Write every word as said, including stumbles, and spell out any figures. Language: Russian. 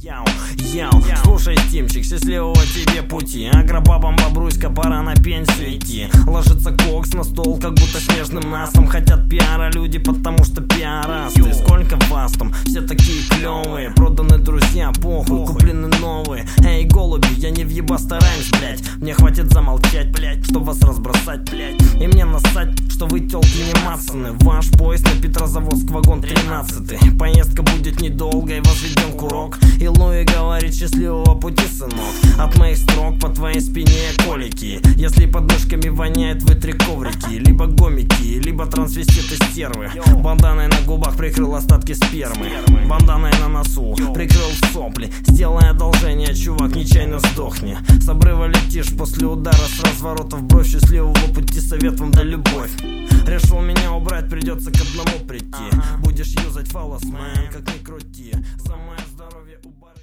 Яу, яу, слушай, Тимчик, счастливого тебе пути. Агробабам бобруйска, пора на пенсию идти. Ложится кокс на стол, как будто снежным настом. Хотят пиара люди, потому что пиарасты. Сколько вас там, все такие клевые. Проданы друзья, похуй, куплены новые. Эй, голуби, я не въеба стараюсь, блять. Мне хватит замолчать, блять, что вас разбросать, блять. И мне насать, что вы тёлки не мацаны. Ваш поезд на Петрозаводск, вагон тринадцатый. Поездка будет недолгой, возведен курок. И Луи говорит: счастливого пути, сынок. От моих строк по твоей спине колики. Если подмышками воняет, вытри коврики. Либо гомики, либо трансвеститы стервы. Банданой на губах прикрыл остатки спермы. Банданой на носу прикрыл сопли. Сделай одолжение, чувак, нечаянно сдохни. С обрыва летишь после удара, с разворота в бровь. Счастливого пути, совет вам да любовь. Решил меня убрать, придется к одному прийти. Будешь юзать фалос, мэн, как ни крути. За мое здоровье у бары.